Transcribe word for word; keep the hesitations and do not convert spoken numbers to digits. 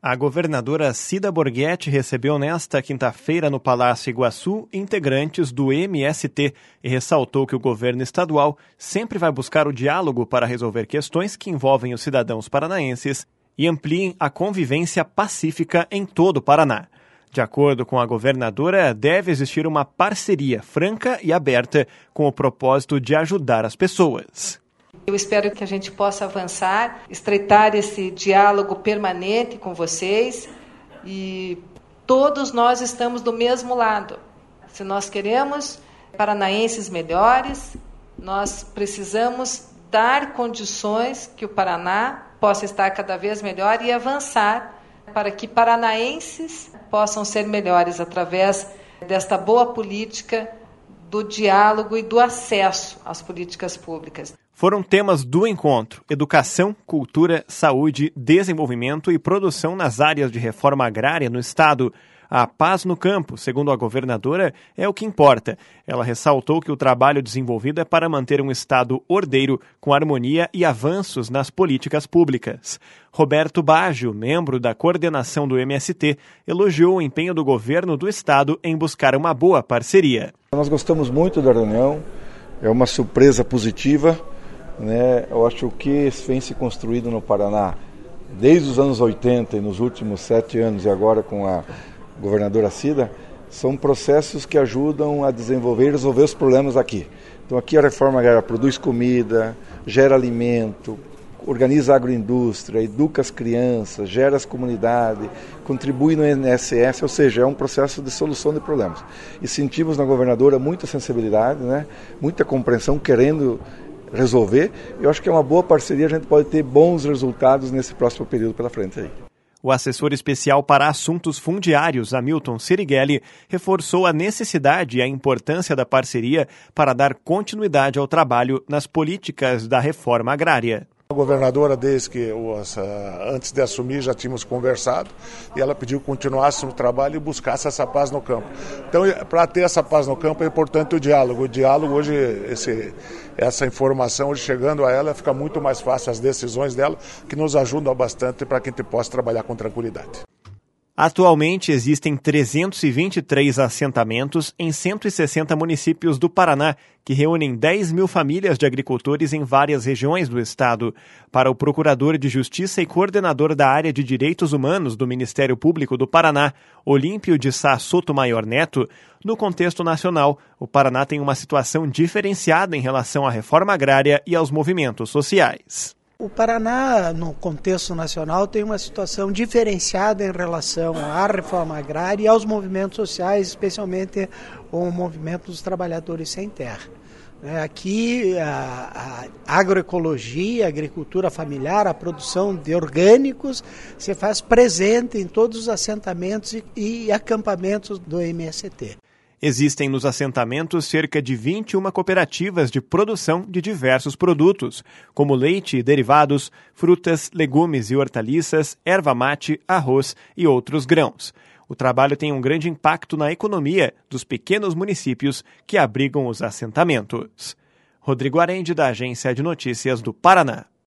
A governadora Cida Borghetti recebeu nesta quinta-feira no Palácio Iguaçu integrantes do M S T e ressaltou que o governo estadual sempre vai buscar o diálogo para resolver questões que envolvem os cidadãos paranaenses e ampliem a convivência pacífica em todo o Paraná. De acordo com a governadora, deve existir uma parceria franca e aberta com o propósito de ajudar as pessoas. Eu espero que a gente possa avançar, estreitar esse diálogo permanente com vocês e todos nós estamos do mesmo lado. Se nós queremos paranaenses melhores, nós precisamos dar condições que o Paraná possa estar cada vez melhor e avançar para que paranaenses possam ser melhores através desta boa política do diálogo e do acesso às políticas públicas. Foram temas do encontro: educação, cultura, saúde, desenvolvimento e produção nas áreas de reforma agrária no Estado. A paz no campo, segundo a governadora, é o que importa. Ela ressaltou que o trabalho desenvolvido é para manter um Estado ordeiro, com harmonia e avanços nas políticas públicas. Roberto Baggio, membro da coordenação do M S T, elogiou o empenho do governo do Estado em buscar uma boa parceria. Nós gostamos muito da reunião, é uma surpresa positiva. Né? Eu acho que vem se construído no Paraná desde os anos oitenta e nos últimos sete anos e agora com a governadora Cida, são processos que ajudam a desenvolver e resolver os problemas aqui. Então aqui a reforma agrária produz comida, gera alimento, organiza a agroindústria, educa as crianças, gera as comunidades, contribui no I N S S, ou seja, é um processo de solução de problemas. E sentimos na governadora muita sensibilidade, né? Muita compreensão, querendo resolver. Eu acho que é uma boa parceria, a gente pode ter bons resultados nesse próximo período pela frente aí. O assessor especial para assuntos fundiários, Hamilton Sirigueli, reforçou a necessidade e a importância da parceria para dar continuidade ao trabalho nas políticas da reforma agrária. A governadora, desde que antes de assumir, já tínhamos conversado e ela pediu que continuasse no trabalho e buscasse essa paz no campo. Então, para ter essa paz no campo é importante o diálogo. O diálogo hoje, esse, essa informação hoje chegando a ela, fica muito mais fácil as decisões dela, que nos ajudam bastante para que a gente possa trabalhar com tranquilidade. Atualmente existem trezentos e vinte e três assentamentos em cento e sessenta municípios do Paraná, que reúnem dez mil famílias de agricultores em várias regiões do estado. Para o procurador de Justiça e coordenador da área de Direitos Humanos do Ministério Público do Paraná, Olímpio de Sá Sotomayor Neto, no contexto nacional, o Paraná tem uma situação diferenciada em relação à reforma agrária e aos movimentos sociais. O Paraná, no contexto nacional, tem uma situação diferenciada em relação à reforma agrária e aos movimentos sociais, especialmente o movimento dos trabalhadores sem terra. Aqui, a, a agroecologia, a agricultura familiar, a produção de orgânicos se faz presente em todos os assentamentos e, e acampamentos do M S T. Existem nos assentamentos cerca de vinte e uma cooperativas de produção de diversos produtos, como leite e derivados, frutas, legumes e hortaliças, erva mate, arroz e outros grãos. O trabalho tem um grande impacto na economia dos pequenos municípios que abrigam os assentamentos. Rodrigo Arende, da Agência de Notícias do Paraná.